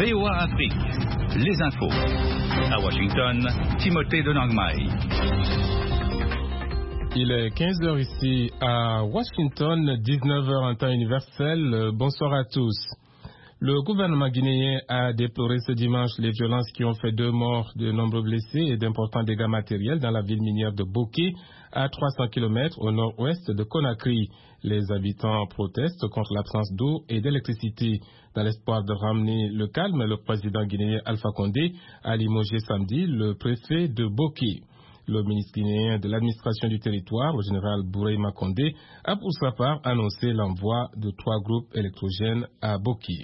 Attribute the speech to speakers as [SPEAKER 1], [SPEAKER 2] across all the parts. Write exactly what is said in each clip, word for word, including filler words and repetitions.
[SPEAKER 1] V O A Afrique, les infos. À Washington, Timothée de Nangmai.
[SPEAKER 2] Il est quinze heures ici à Washington, dix-neuf heures en temps universel. Bonsoir à tous. Le gouvernement guinéen a déploré ce dimanche les violences qui ont fait deux morts, de nombreux blessés et d'importants dégâts matériels dans la ville minière de Boké, à trois cents kilomètres au nord-ouest de Conakry. Les habitants protestent contre l'absence d'eau et d'électricité. Dans l'espoir de ramener le calme, le président guinéen Alpha Condé a limogé samedi le préfet de Boké. Le ministre guinéen de l'administration du territoire, le général Bourey Makondé, a pour sa part annoncé l'envoi de trois groupes électrogènes à Boké.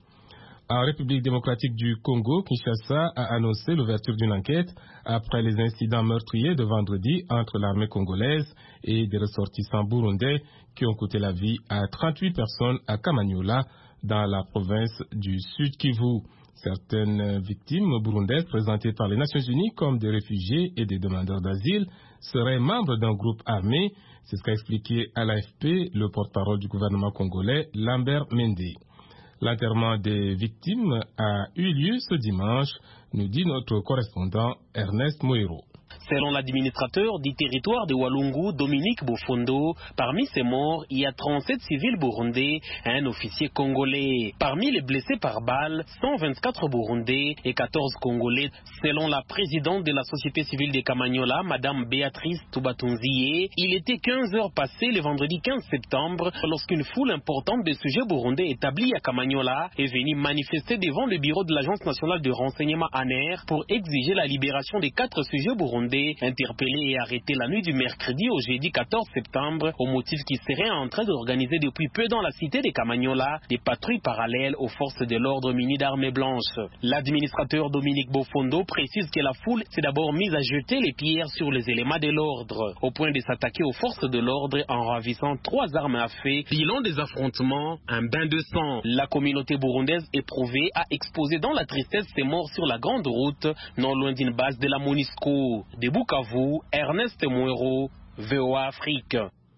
[SPEAKER 2] En République démocratique du Congo, Kinshasa a annoncé l'ouverture d'une enquête après les incidents meurtriers de vendredi entre l'armée congolaise et des ressortissants burundais qui ont coûté la vie à trente-huit personnes à Kamanyola, dans la province du Sud Kivu. Certaines victimes burundaises présentées par les Nations Unies comme des réfugiés et des demandeurs d'asile seraient membres d'un groupe armé. C'est ce qu'a expliqué à l'A F P le porte-parole du gouvernement congolais, Lambert Mende. L'enterrement des victimes a eu lieu ce dimanche, nous dit notre correspondant Ernest Moero.
[SPEAKER 3] Selon l'administrateur du territoire de Walungu, Dominique Bofondo, parmi ces morts, il y a trente-sept civils burundais et un officier congolais. Parmi les blessés par balle, cent vingt-quatre burundais et quatorze congolais. Selon la présidente de la société civile de Kamanyola, Madame Béatrice Toubatunzié, il était quinze heures passées le vendredi quinze septembre lorsqu'une foule importante de sujets burundais établis à Kamanyola est venue manifester devant le bureau de l'Agence nationale de renseignement A N E R pour exiger la libération des quatre sujets burundais interpellés et arrêtés la nuit du mercredi au jeudi quatorze septembre au motif qu'ils seraient en train d'organiser depuis peu dans la cité de Kamanyola des patrouilles parallèles aux forces de l'ordre munies d'armes blanches. L'administrateur Dominique Bofondo précise que la foule s'est d'abord mise à jeter les pierres sur les éléments de l'ordre, au point de s'attaquer aux forces de l'ordre en ravissant trois armes à feu. Bilan des affrontements, un bain de sang. La communauté burundaise éprouvée a exposé dans la tristesse ses morts sur la grande route, non loin d'une base de la MONUSCO. De Bukavu, Ernest Moero, V O A Afrique.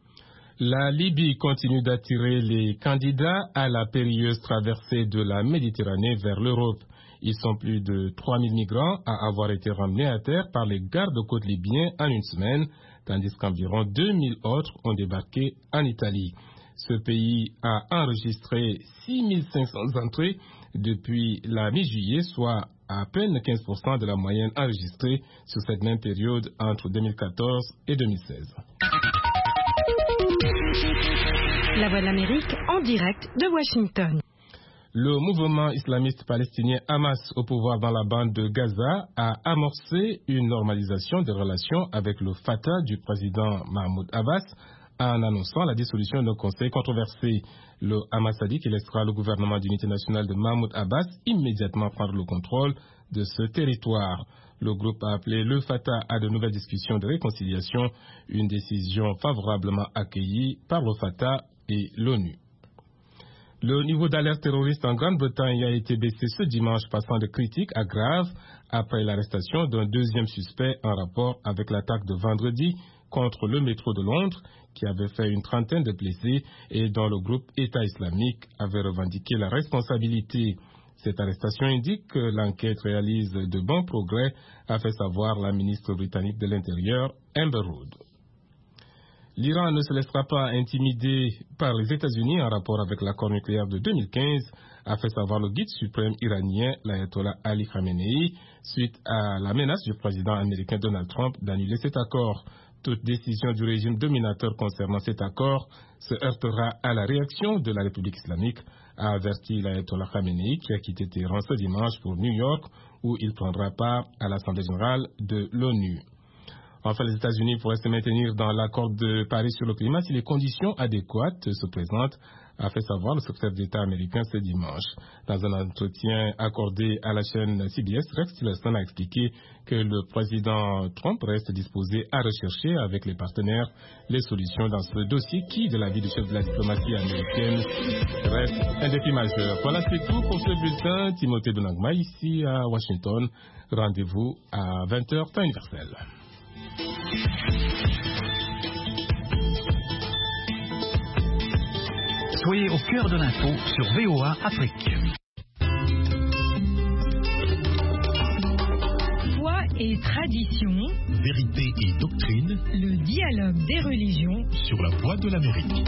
[SPEAKER 2] La Libye continue d'attirer les candidats à la périlleuse traversée de la Méditerranée vers l'Europe. Ils sont plus de trois mille migrants à avoir été ramenés à terre par les gardes-côtes libyens en une semaine, tandis qu'environ deux mille autres ont débarqué en Italie. Ce pays a enregistré six mille cinq cents entrées depuis la mi-juillet, soit à peine quinze pour cent de la moyenne enregistrée sur cette même période entre deux mille quatorze et deux mille seize.
[SPEAKER 4] La Voix de l'Amérique en direct de Washington.
[SPEAKER 2] Le mouvement islamiste palestinien Hamas au pouvoir dans la bande de Gaza a amorcé une normalisation des relations avec le Fatah du président Mahmoud Abbas en annonçant la dissolution d'un conseil controversé. Le Hamas a dit qu'il laissera le gouvernement d'unité nationale de Mahmoud Abbas immédiatement prendre le contrôle de ce territoire. Le groupe a appelé le Fatah à de nouvelles discussions de réconciliation, une décision favorablement accueillie par le Fatah et l'ONU. Le niveau d'alerte terroriste en Grande-Bretagne a été baissé ce dimanche, passant de critique à grave après l'arrestation d'un deuxième suspect en rapport avec l'attaque de vendredi contre le métro de Londres, qui avait fait une trentaine de blessés et dont le groupe État islamique avait revendiqué la responsabilité. Cette arrestation indique que l'enquête réalise de bons progrès, a fait savoir la ministre britannique de l'Intérieur, Amber Rudd. L'Iran ne se laissera pas intimider par les États-Unis en rapport avec l'accord nucléaire de deux mille quinze, a fait savoir le guide suprême iranien, l'ayatollah Ali Khamenei, suite à la menace du président américain Donald Trump d'annuler cet accord. Toute décision du régime dominateur concernant cet accord se heurtera à la réaction de la République islamique, a averti l'ayatollah Khamenei, qui a quitté Téhéran ce dimanche pour New York, où il prendra part à l'Assemblée générale de l'ONU. Enfin, les États-Unis pourraient se maintenir dans l'accord de Paris sur le climat si les conditions adéquates se présentent, a fait savoir le secrétaire d'État américain ce dimanche. Dans un entretien accordé à la chaîne C B S, Rex Tillerson a expliqué que le président Trump reste disposé à rechercher avec les partenaires les solutions dans ce dossier qui, de l'avis du chef de la diplomatie américaine, reste un défi majeur. Voilà, c'est tout pour ce bulletin. Timothée de Nangmai, ici à Washington. Rendez-vous à vingt heures, temps universel.
[SPEAKER 1] Soyez au cœur de l'info sur V O A Afrique.
[SPEAKER 4] et tradition,
[SPEAKER 5] vérité et doctrine,
[SPEAKER 4] le dialogue des religions
[SPEAKER 5] sur la voie de l'Amérique.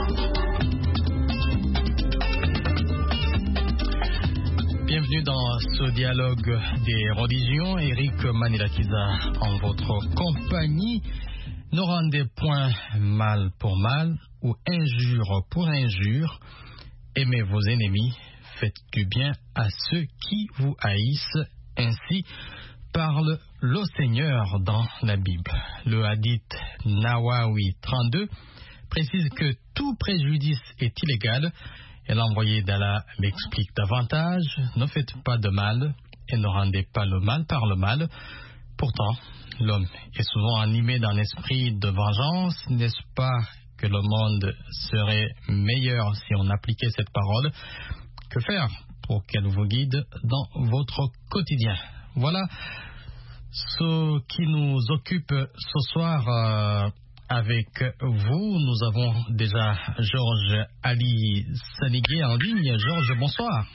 [SPEAKER 6] Bienvenue dans ce dialogue des religions. Eric Manilakiza en votre compagnie. Ne rendez point mal pour mal ou injure pour injure. Aimez vos ennemis, faites du bien à ceux qui vous haïssent. Ainsi parle le Seigneur dans la Bible. Le hadith Nawawi trente-deux précise que tout préjudice est illégal. Et l'envoyé d'Allah m'explique davantage: ne faites pas de mal et ne rendez pas le mal par le mal. Pourtant, l'homme est souvent animé d'un esprit de vengeance. N'est-ce pas que le monde serait meilleur si on appliquait cette parole? Que faire pour qu'elle vous guide dans votre quotidien? Voilà ce qui nous occupe ce soir. Euh, Avec vous, nous avons déjà Georges Ali Sanigué en ligne. Georges, bonsoir.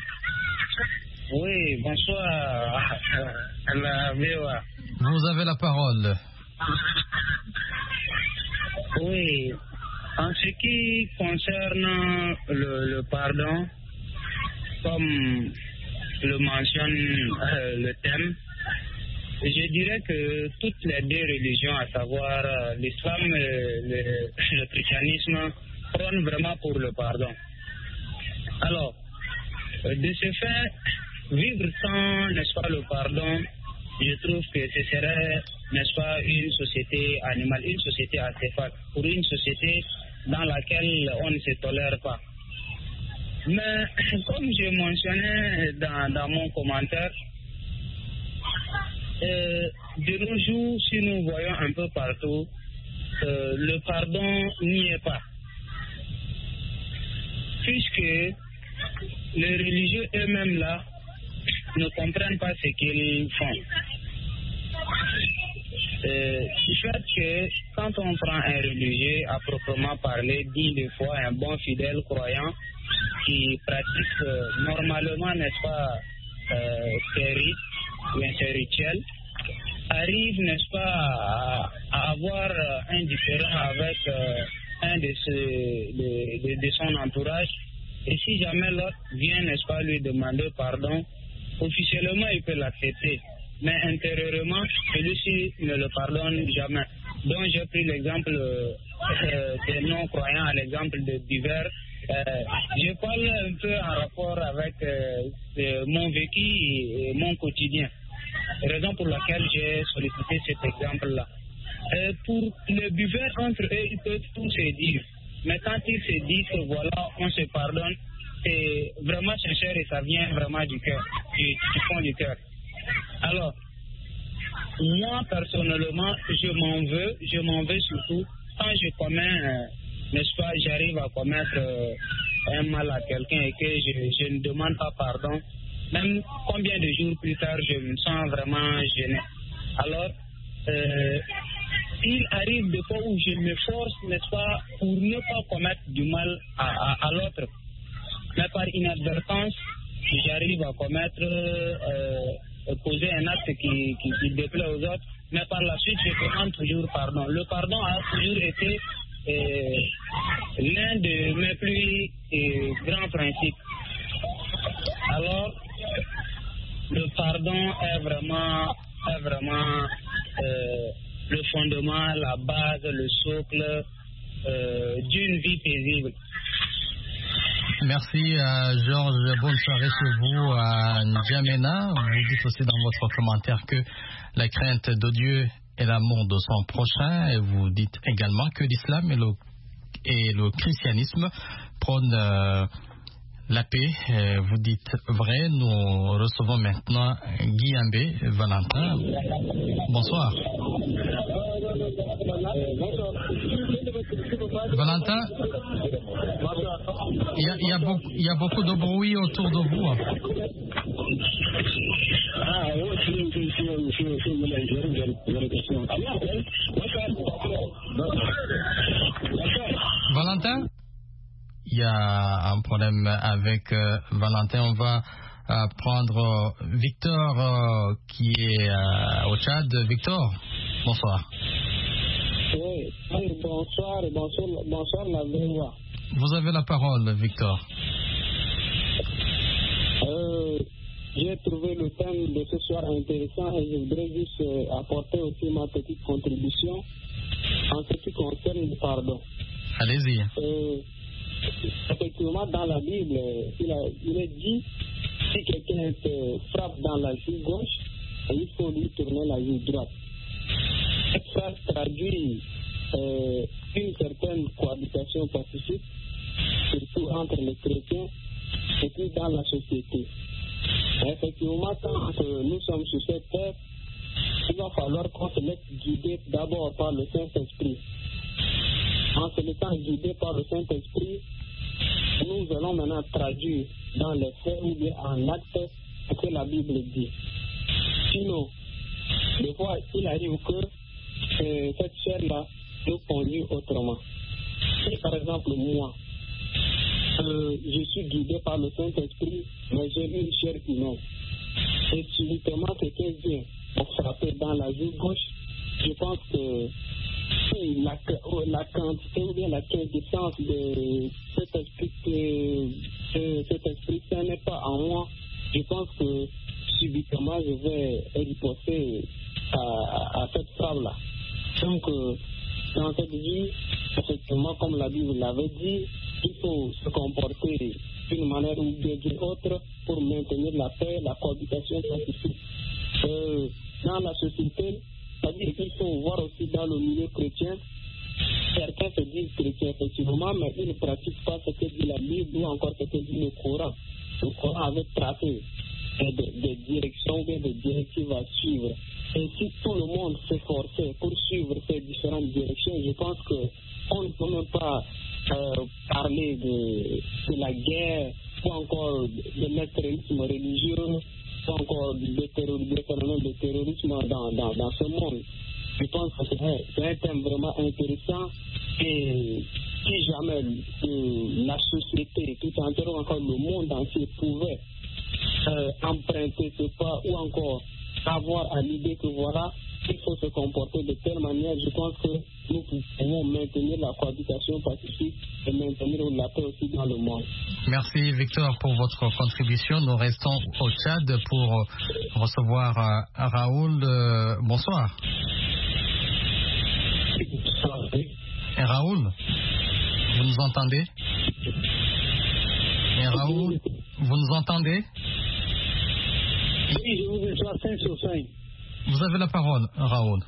[SPEAKER 7] Oui, bonsoir.
[SPEAKER 6] Vous avez la parole.
[SPEAKER 7] Oui, en ce qui concerne le, le pardon, comme le mentionne euh, le thème, je dirais que toutes les deux religions, à savoir euh, l'islam et le, le christianisme, prônent vraiment pour le pardon. Alors, euh, de ce fait, vivre sans, n'est-ce pas, le pardon, je trouve que ce serait, n'est-ce pas, une société animale, une société acéphale, pour une société dans laquelle on ne se tolère pas. Mais, comme je mentionnais dans, dans mon commentaire, Euh, de nos jours, si nous voyons un peu partout, euh, le pardon n'y est pas. Puisque les religieux eux-mêmes là ne comprennent pas ce qu'ils font. Euh, du fait que quand on prend un religieux à proprement parler, dit des fois un bon fidèle croyant qui pratique euh, normalement, n'est-ce pas, euh, ses rites, ou ces rituels, arrive, n'est-ce pas, à, à avoir un différend avec euh, un de, ce, de, de, de son entourage. Et si jamais l'autre vient, n'est-ce pas, lui demander pardon, officiellement il peut l'accepter. Mais intérieurement, celui-ci ne le pardonne jamais. Donc j'ai pris l'exemple euh, des non-croyants, à l'exemple de divers. Euh, je parle un peu en rapport avec euh, mon vécu et, et mon quotidien. Raison pour laquelle j'ai sollicité cet exemple-là. Euh, pour les buveurs entre eux, ils peuvent tout se dire. Mais quand ils se disent que voilà, on se pardonne, c'est vraiment sincère et ça vient vraiment du cœur, du, du fond du cœur. Alors, moi personnellement, je m'en veux, je m'en veux surtout quand je commets, euh, n'est-ce pas, j'arrive à commettre euh, un mal à quelqu'un et que je, je ne demande pas pardon. Même combien de jours plus tard, je me sens vraiment gêné. Alors, euh, il arrive des fois où je me force, n'est-ce pas, pour ne pas commettre du mal à, à, à l'autre. Mais par inadvertance, j'arrive à commettre, euh, poser un acte qui, qui, qui déplaît aux autres. Mais par la suite, je demande toujours pardon. Le pardon a toujours été euh, l'un de mes plus euh, grands principes. Alors, le pardon est vraiment, est vraiment euh, le fondement, la base, le socle euh, d'une vie paisible.
[SPEAKER 6] Merci à Georges. Bonne soirée chez vous à N'Djamena. Vous dites aussi dans votre commentaire que la crainte de Dieu est l'amour de son prochain. Et vous dites également que l'islam et le, et le christianisme prônent euh, la paix. Euh, vous dites vrai. Nous recevons maintenant Guy Ambé, Valentin. Bonsoir. Valentin, il y a, il y a beaucoup, il y a beaucoup de bruit autour de vous. Valentin, il y a un problème avec euh, Valentin. On va euh, prendre Victor euh, qui est euh, au Tchad. Victor, bonsoir.
[SPEAKER 7] Oui, bonsoir, bonsoir, bonsoir la voix.
[SPEAKER 6] Vous avez la parole, Victor.
[SPEAKER 7] Euh, j'ai trouvé le thème de ce soir intéressant et je voudrais juste euh, apporter aussi ma petite contribution en ce qui concerne le pardon.
[SPEAKER 6] Allez-y.
[SPEAKER 7] Euh, effectivement, dans la Bible, il, a, il est dit si quelqu'un te frappe dans la joue gauche, il faut lui tourner la joue droite. Cette phrase traduit euh, une certaine cohabitation pacifique, surtout entre les chrétiens et puis dans la société. Effectivement, quand euh, nous sommes sur cette terre, il va falloir qu'on se laisse guider d'abord par le Saint-Esprit. En se laissant guider par le Saint-Esprit, nous allons maintenant traduire dans les faits ou bien en actes ce que la Bible dit. Sinon, des fois, il arrive que euh, cette chair-là nous conduit autrement. Si par exemple, moi, euh, je suis guidé par le Saint-Esprit, mais j'ai une chair humaine, et subitement quelqu'un vient me frapper dans la joue gauche, je pense que si la, la quantité ou bien la quintessence de cet esprit, de, cet esprit, ça n'est pas en moi, je pense que subitement je vais riposter à, à cette frappe-là. Donc, euh, dans cette vie, effectivement, comme la Bible l'avait dit, il faut se comporter d'une manière ou d'une autre pour maintenir la paix, la cohabitation pacifique. Euh, dans la société, c'est-à-dire qu'il faut voir aussi dans le milieu chrétien, certains se disent chrétiens effectivement, mais ils ne pratiquent pas ce que dit la Bible ou encore ce que dit le Coran. Le Coran avait tracé des, des directions ou des directives à suivre. Et si tout le monde s'efforçait pour suivre ces différentes directions, je pense qu'on ne peut même pas euh, parler de, de la guerre ou encore de l'extrémisme religieux ou encore de terrorisme, de terrorisme dans, dans, dans ce monde. Je pense que c'est un thème vraiment intéressant et si jamais euh, la société tout entière ou encore le monde entier pouvait euh, emprunter ce pas ou encore avoir à l'idée que voilà, il faut se comporter de telle manière, je pense que nous pouvons maintenir la cohabitation pacifique et maintenir la paix aussi dans le monde.
[SPEAKER 6] Merci Victor pour votre contribution. Nous restons au Tchad pour recevoir euh, Raoul. Euh, bonsoir. Et Raoul, vous nous entendez? Et Raoul, vous nous entendez?
[SPEAKER 7] Oui, je vous reçois cinq sur cinq.
[SPEAKER 6] Vous avez la parole, Raoul.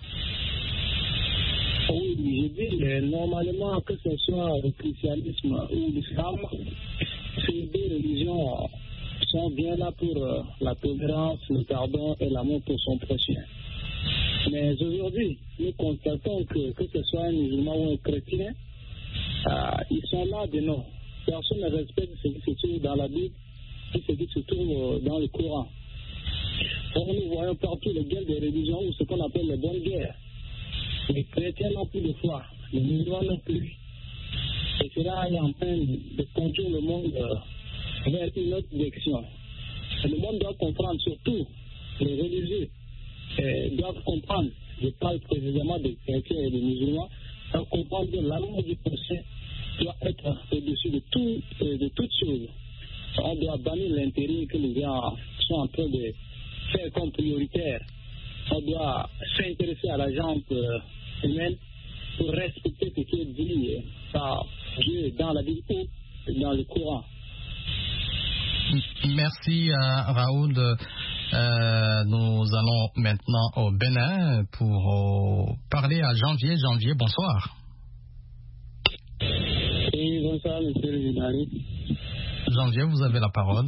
[SPEAKER 7] Oui, je dis euh, normalement que ce soit le christianisme ou l'islam, ces deux religions sont bien là pour euh, la tolérance, le pardon et l'amour pour son prochain. Mais aujourd'hui, nous constatons que que ce soit un musulman ou un chrétien, euh, ils sont là de non. Personne ne respecte ce qui se trouve dans la Bible et ce qui se trouve euh, dans le Coran. Donc nous voyons partout les guerres de religion ou ce qu'on appelle les bonnes guerres. Les chrétiens n'ont plus de foi, les musulmans non plus. Et cela est en train de conduire le monde euh, vers une autre direction. Et le monde doit comprendre, surtout les religieux euh, doivent comprendre, je parle précisément des chrétiens et des musulmans, doivent comprendre que l'amour du prochain doit être au-dessus de, tout, euh, de toutes choses. On doit bannir l'intérêt que les gens sont en train de faire comme prioritaire. On doit s'intéresser à la gente euh, humaine pour respecter ce qui est dit par Dieu dans la Bible ou dans le Coran.
[SPEAKER 6] Merci à Raoul. Euh, nous allons maintenant au Bénin pour euh, parler à Janvier. Janvier, bonsoir.
[SPEAKER 7] Oui, bonsoir, monsieur le journaliste.
[SPEAKER 6] Janvier, vous avez la parole.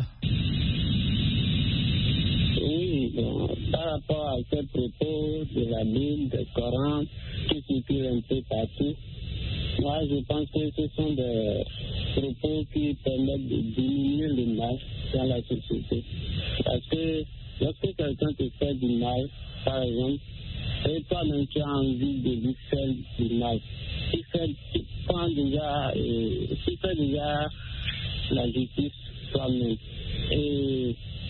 [SPEAKER 7] Oui, bon, par rapport à ces propos de la Bible, du Coran, qui circulent un peu partout, moi je pense que ce sont des propos qui permettent de diminuer le mal dans la société. Parce que lorsque quelqu'un te fait du mal, par exemple, et toi-même tu as envie de lui faire du mal, tu, fais, tu prends déjà, euh, tu fais déjà la justice toi-même. Et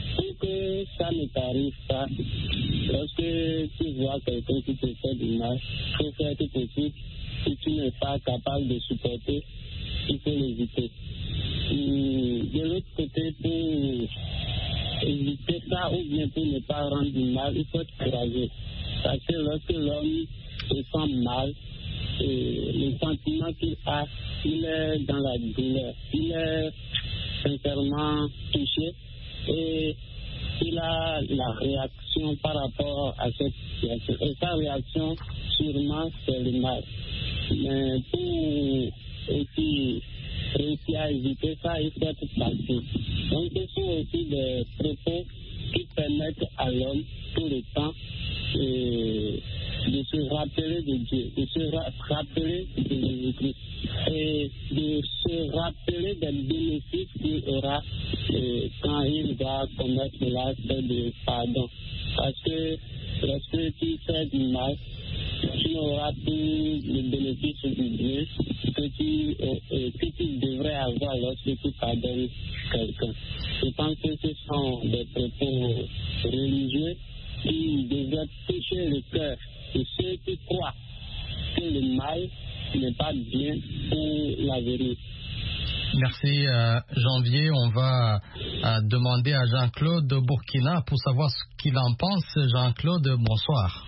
[SPEAKER 7] que ça ne t'arrive pas, lorsque tu vois quelqu'un qui te fait du mal, il faut faire tout possible. Si tu n'es pas capable de supporter, il faut l'éviter. De l'autre côté, pour éviter ça ou bien pour ne pas rendre du mal, il faut être courageux. Parce que lorsque l'homme se sent mal, et le sentiment qu'il a, il est dans la douleur, il est sincèrement touché et il a la réaction par rapport à cette situation. Et sa réaction, sûrement, c'est le mal. Mais pour aussi réussir à éviter ça, il faut être patient. Donc, ce sont aussi des propos qui permettent à l'homme, tout le temps, et de se rappeler de Dieu, de se ra- rappeler de Jésus-Christ et de se rappeler des bénéfices qu'il aura euh, quand il va commettre l'acte de pardon. Parce que lorsque tu fais du mal, tu n'auras plus le bénéfice du Dieu que tu, euh, euh, que tu devrais avoir lorsque tu pardonnes quelqu'un. Je pense que ce sont des propos religieux qui devraient toucher le cœur de ceux qui croient que le mal n'est pas bien pour l'avenir.
[SPEAKER 6] Merci euh, Janvier. On va euh, demander à Jean-Claude de Burkina pour savoir ce qu'il en pense. Jean-Claude, bonsoir.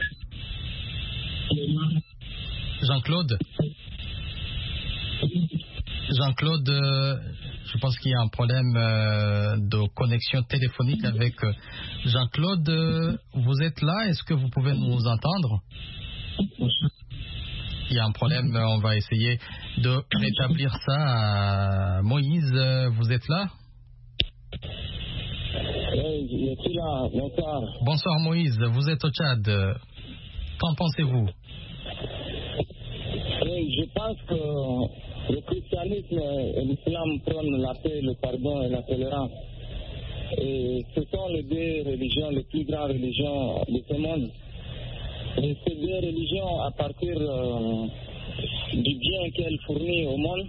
[SPEAKER 6] Jean-Claude Jean-Claude, euh, je pense qu'il y a un problème euh, de connexion téléphonique avec euh, Jean-Claude. Euh, vous êtes là, est-ce que vous pouvez nous entendre? Il y a un problème, on va essayer de rétablir ça. Moïse, euh, vous êtes là?
[SPEAKER 7] Oui, je suis là. Bonsoir.
[SPEAKER 6] Bonsoir Moïse, vous êtes au Tchad. Qu'en pensez-vous?
[SPEAKER 7] Oui, je pense que le christianisme et l'islam prônent la paix, le pardon et la tolérance. Et ce sont les deux religions, les plus grandes religions de ce monde. Et ces deux religions, à partir euh, du bien qu'elles fournissent au monde,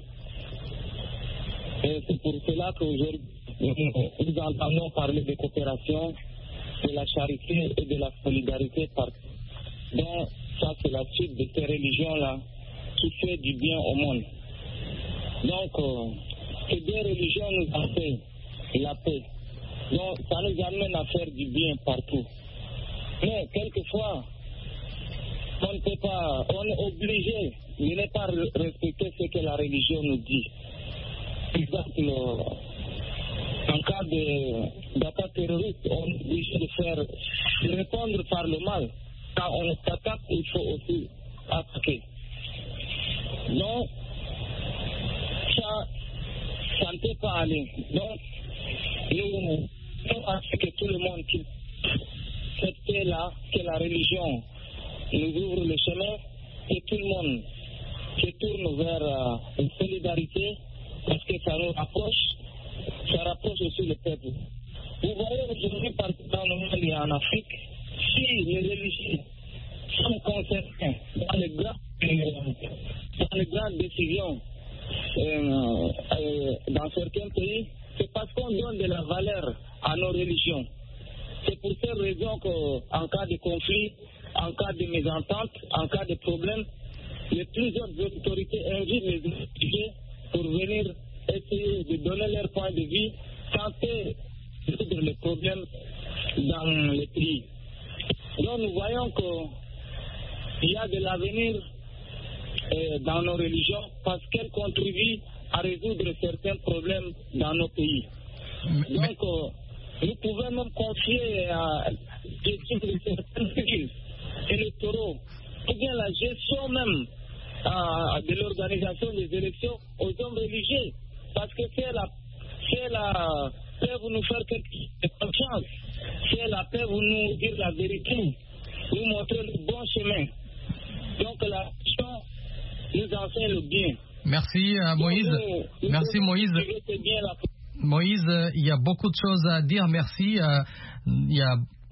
[SPEAKER 7] et c'est pour cela qu'aujourd'hui, nous entendons parler de coopération, de la charité et de la solidarité partout. Donc, ça, c'est la suite de ces religions-là qui fait du bien au monde. Donc, euh, ces deux religions nous enseignent la paix. Donc, ça nous amène à faire du bien partout. Mais, quelquefois, on ne peut pas, on est obligé de ne pas respecter ce que la religion nous dit. Par exemple, en cas de, d'attaque terroriste, on est obligé de faire, de répondre par le mal. Quand on s'attaque, il faut aussi attaquer. Donc, ça, ça ne peut pas aller. Donc, nous, nous assurons que tout le monde quitte cette paix-là, que la religion nous ouvre le chemin, et tout le monde se tourne vers euh, une solidarité, parce que ça nous rapproche, ça rapproche aussi le peuple. Vous voyez aujourd'hui partout dans le monde et en Afrique, si les religieux sont concernés dans les grandes, euh, dans les grandes décisions euh, euh, dans certains pays, c'est parce qu'on donne de la valeur à nos religions. C'est pour cette raison qu'en cas de conflit, en cas de mésentente, en cas de problème, les plusieurs autorités invitent les religieux pour venir essayer de donner leur point de vue, tenter de résoudre les problèmes dans les pays. Donc nous voyons qu'il y a de l'avenir euh, dans nos religions parce qu'elles contribuent à résoudre certains problèmes dans nos pays. Donc euh, nous pouvons même confier à la gestion de certains pays électoraux ou bien la gestion même euh, de l'organisation des élections aux hommes religieux, parce que c'est la, c'est la paix vous nous faire quelque confiance, c'est la paix vous nous dire la vérité, nous montrer le bon chemin. Donc la religion nous enseigne le bien.
[SPEAKER 6] Merci euh, Moïse. Donc, nous, Merci nous Moïse. Moïse, il y a beaucoup de choses à dire. Merci. Euh, il y a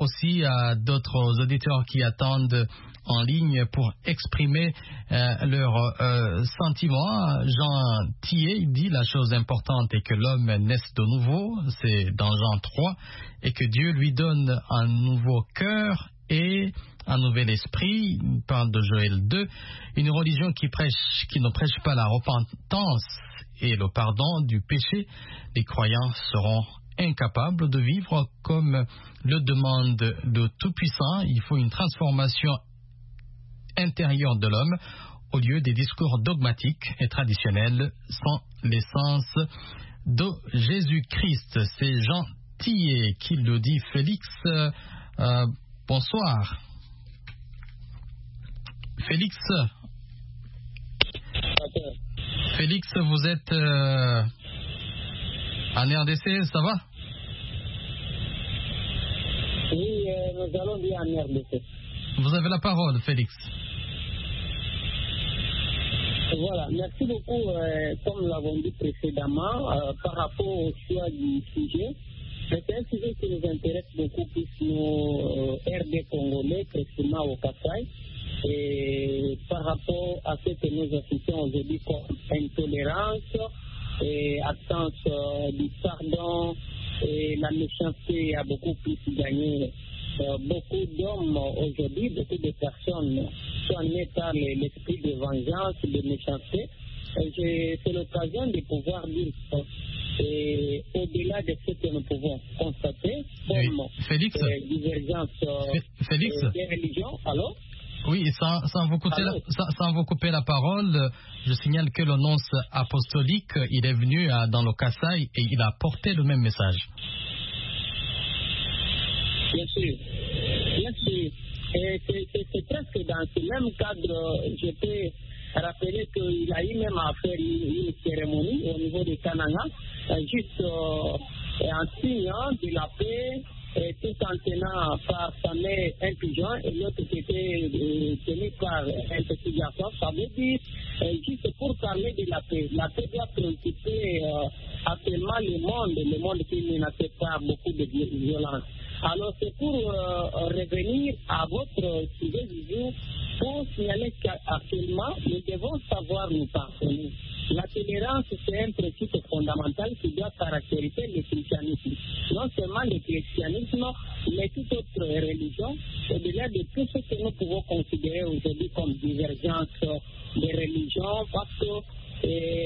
[SPEAKER 6] aussi à d'autres auditeurs qui attendent en ligne pour exprimer euh, leurs euh, sentiments. Jean Thier dit la chose importante est que l'homme naisse de nouveau, c'est dans Jean trois, et que Dieu lui donne un nouveau cœur et un nouvel esprit. Il parle de Joël deux, une religion qui prêche, qui ne prêche pas la repentance et le pardon du péché. Les croyants seront incapables de vivre comme le demande le Tout-Puissant. Il faut une transformation intérieure de l'homme au lieu des discours dogmatiques et traditionnels sans l'essence de Jésus-Christ. C'est Jean Thier qui le dit. Félix, euh, bonsoir. Félix, Félix, vous êtes euh, en R D C, ça va?
[SPEAKER 7] Oui, euh, nous allons bien en R D C.
[SPEAKER 6] Vous avez la parole, Félix.
[SPEAKER 7] Voilà, merci beaucoup. Euh, comme nous l'avons dit précédemment, euh, par rapport au choix du sujet, c'est un sujet qui nous intéresse beaucoup plus nos euh, R D Congolais, précisément au Kasaï. Et par rapport à ce que nous assistons aujourd'hui comme intolérance et absence euh, du pardon et la méchanceté a beaucoup plus gagné. Euh, beaucoup d'hommes aujourd'hui, beaucoup de personnes sont nées par l'esprit de vengeance, de méchanceté. Et c'est l'occasion de pouvoir dire ça. Et au-delà de ce que nous pouvons constater, comme
[SPEAKER 6] oui. Félix,
[SPEAKER 7] euh, divergence euh,
[SPEAKER 6] Félix.
[SPEAKER 7] Euh, des religions, alors
[SPEAKER 6] Oui, sans, sans, vous couper la, sans, sans vous couper la parole, je signale que le nonce apostolique, il est venu à, dans le Kasaï et il a porté le même message.
[SPEAKER 7] Bien sûr, bien sûr. Et c'est, c'est, c'est presque dans ce même cadre, je peux rappeler qu'il a eu même à faire une, une cérémonie au niveau de Kananga, juste euh, en signant de la paix, et tout en tenant par sa mère un pigeon et l'autre qui était euh, tenu par un petit garçon. Ça veut dire euh, juste pour parler de la paix. La paix doit préoccuper euh, actuellement le monde, le monde qui est menacé par beaucoup de violence. Alors c'est pour euh, revenir à votre sujet du jour, pour signaler qu'actuellement nous devons savoir nous pardonner. La tolérance, c'est un principe fondamental qui doit caractériser le christianisme. Non seulement le christianisme, mais toute autre religion, au-delà de tout ce que nous pouvons considérer aujourd'hui comme divergence des religions, parce que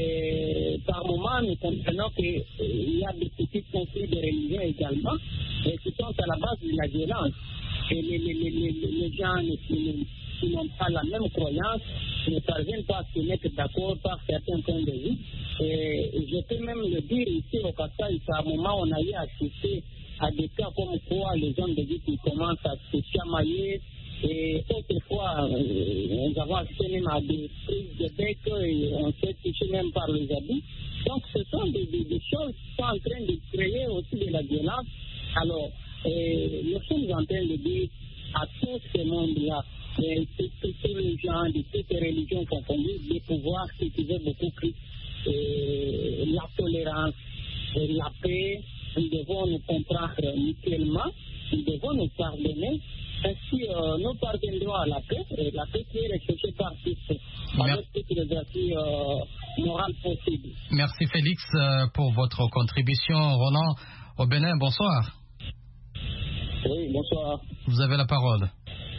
[SPEAKER 7] et par moment, nous comprenons qu'il y a des petits conflits de religion également, et qui sont à la base de la violence. Et les, les, les, les, les gens qui, qui n'ont pas la même croyance ne parviennent pas à se mettre d'accord par certains points de vue. Et je peux même le dire ici au Kasaï, à un moment, on a eu assisté à des cas comme quoi les hommes de vie qui commencent à se chamailler. Et autrefois, euh, nous avons assisté même à des prises de bec et on s'est touché même par les abus. Donc, ce sont des, des, des choses qui sont en train de créer aussi de la violence. Alors, euh, nous sommes en train de dire à tout ce monde-là, tous les gens de toutes les religions confondues, de pouvoir cultiver beaucoup plus euh, la tolérance et la paix. Nous devons nous comprendre mutuellement, nous devons nous pardonner. Ainsi, euh, nous pardonnerons à la paix, et la paix qui est recherchée par tous, avec toutes les vertus euh, morales possibles.
[SPEAKER 6] Merci Félix euh, pour votre contribution. Roland au Bénin, bonsoir.
[SPEAKER 8] Oui, bonsoir.
[SPEAKER 6] Vous avez la parole.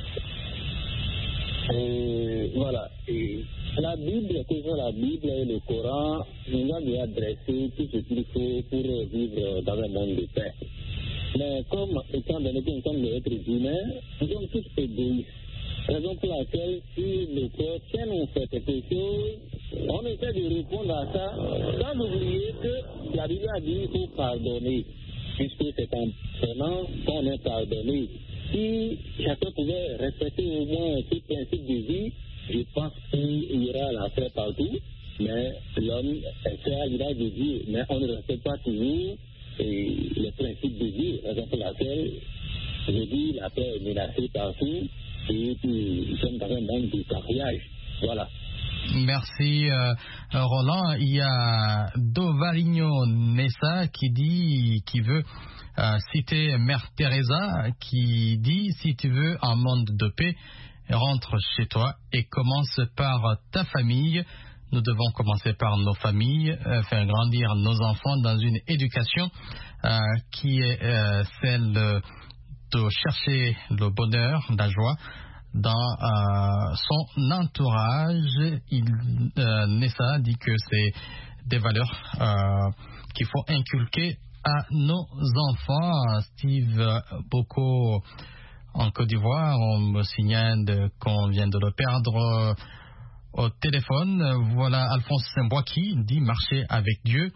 [SPEAKER 8] Et voilà. Et la Bible, toujours la Bible et le Coran, nous a bien adressé tout ce qu'il faut pour vivre dans un monde de paix. Mais comme, étant donné que nous sommes des êtres humains, nous sommes tous égoïstes. Raison pour laquelle, si le chrétien nous fait quelque chose, on essaie de répondre à ça, sans oublier que la Bible a dit qu'il faut pardonner, puisque c'est en prenant qu'on est pardonné. Si chacun pouvait respecter au moins ces principes de vie, je pense qu'il y aura la paix partout, mais l'homme est à l'image de Dieu, mais on ne respecte pas toujours et les principes de Dieu, raison pour laquelle je dis la paix est menacée partout et puis nous sommes dans un monde de pariage. Voilà.
[SPEAKER 6] Merci euh, Roland. Il y a Dovaligno Nessa qui dit, qui veut euh, citer Mère Teresa qui dit « Si tu veux un monde de paix, rentre chez toi et commence par ta famille. Nous devons commencer par nos familles, euh, faire grandir nos enfants dans une éducation euh, qui est euh, celle de, de chercher le bonheur, la joie dans euh, son entourage. Il, euh, Nessa dit que c'est des valeurs euh, qu'il faut inculquer à nos enfants. Steve Boko en Côte d'Ivoire, on me signale qu'on vient de le perdre au téléphone. Voilà, Alphonse Mboaki dit marcher avec Dieu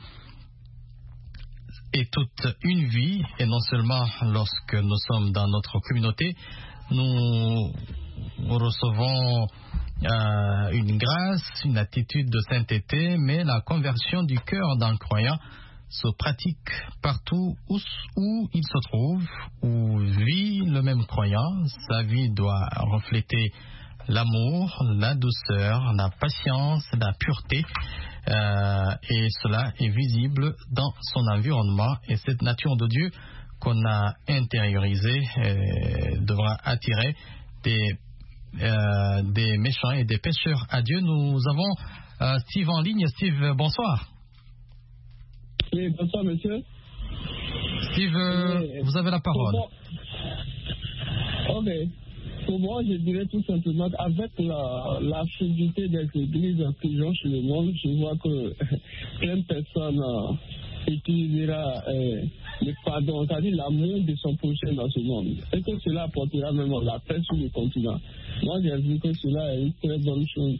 [SPEAKER 6] est toute une vie, et non seulement lorsque nous sommes dans notre communauté, nous recevons euh, une grâce, une attitude de sainteté, mais la conversion du cœur d'un croyant se pratique partout où, où il se trouve, où vit le même croyant. Sa vie doit refléter l'amour, la douceur, la patience, la pureté, euh, et cela est visible dans son environnement. Et cette nature de Dieu qu'on a intériorisée euh, devra attirer des, euh, des méchants et des pécheurs à Dieu. Nous avons euh, Steve en ligne. Steve, bonsoir.
[SPEAKER 9] Oui, bonsoir, monsieur.
[SPEAKER 6] Steve, oui, vous avez la parole.
[SPEAKER 9] Ok. Pour moi, je dirais tout simplement qu'avec la, la fluidité des églises qui ont sur le monde, je vois que plein de personnes euh, utilisera euh, le pardon, c'est-à-dire l'amour de son prochain dans ce monde. Et que cela apportera même la paix sur le continent. Moi, j'ai vu que cela est une très bonne chose.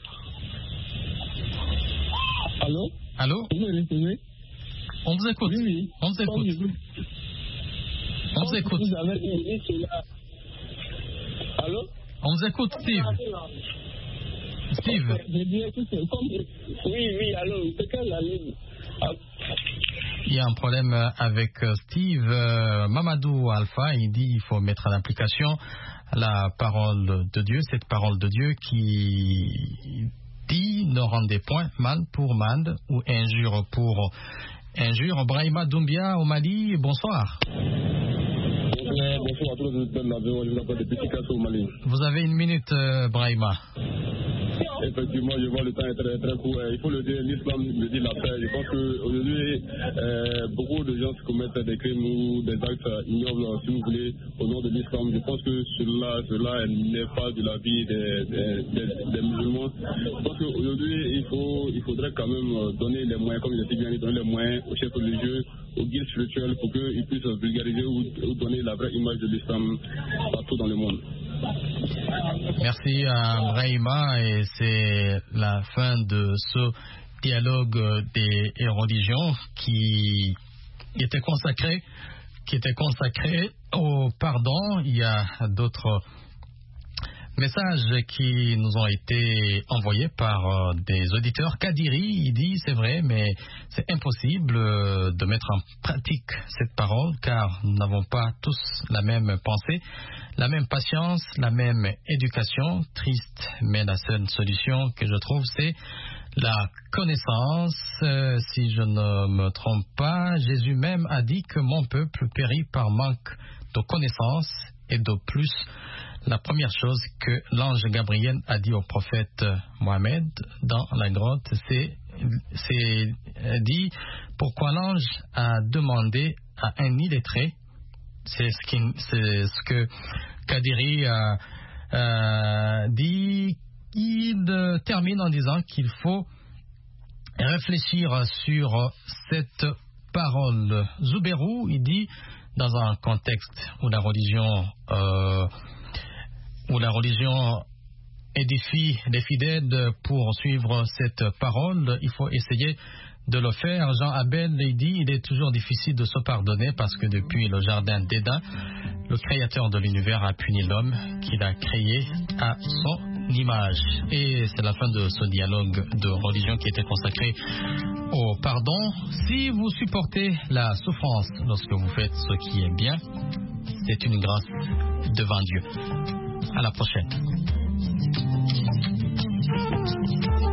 [SPEAKER 9] Allô?
[SPEAKER 6] Allô?
[SPEAKER 9] Vous me recevez?
[SPEAKER 6] On vous écoute.
[SPEAKER 9] Oui, oui.
[SPEAKER 6] On vous écoute.
[SPEAKER 9] Vous...
[SPEAKER 6] On vous écoute.
[SPEAKER 9] Vous avez dit cela. Allô?
[SPEAKER 6] On vous écoute, Steve. Steve.
[SPEAKER 9] Je dirais que c'est comme... Oui, oui, allô, c'est quelle la ligne?
[SPEAKER 6] Il y a un problème avec Steve. Mamadou Alpha, il dit qu'il faut mettre en application la parole de Dieu, cette parole de Dieu qui dit ne rendez point mal pour mal ou injure pour injure. Brahima Doumbia au Mali, bonsoir.
[SPEAKER 10] Bonsoir à tous les auditeurs de la V O, je vous appelle depuis Kikasso au Mali.
[SPEAKER 6] Vous avez une minute, euh, Brahima.
[SPEAKER 10] Effectivement, je vois le temps est très, très court. Il faut le dire, l'islam me dit la paix. Je pense qu'aujourd'hui, euh, beaucoup de gens commettent des crimes ou des actes ignobles, si vous voulez, au nom de l'islam. Je pense que cela, cela n'est pas de la vie des, des, des, des musulmans. Je pense qu'aujourd'hui, il, faut, il faudrait quand même donner les moyens, comme je l'ai bien dit, donner les moyens aux chefs religieux, aux guides spirituels, pour qu'ils puissent vulgariser ou, ou donner la vraie image de l'islam partout dans le monde.
[SPEAKER 6] Merci à Brahima, et c'est la fin de ce dialogue des religions qui était consacré, qui était consacré au pardon. Il y a d'autres messages qui nous ont été envoyés par des auditeurs. Kadiri, il dit c'est vrai, mais c'est impossible de mettre en pratique cette parole car nous n'avons pas tous la même pensée, la même patience, la même éducation. Triste, mais la seule solution que je trouve, c'est la connaissance. Euh, si je ne me trompe pas, Jésus même a dit que mon peuple périt par manque de connaissance, et de plus, la première chose que l'ange Gabriel a dit au prophète Mohammed dans la grotte, c'est, c'est dit pourquoi l'ange a demandé à un illettré. C'est ce, qui, c'est ce que Kadiri a, a dit. Il termine en disant qu'il faut réfléchir sur cette parole. Zouberou, il dit, dans un contexte où la religion euh, où la religion édifie les fidèles pour suivre cette parole, il faut essayer de le faire. Jean Abel il dit il est toujours difficile de se pardonner parce que depuis le jardin d'Éden, le créateur de l'univers a puni l'homme qu'il a créé à son image. Et c'est la fin de ce dialogue de religion qui était consacré au pardon. Si vous supportez la souffrance lorsque vous faites ce qui est bien, c'est une grâce devant Dieu. À la prochaine.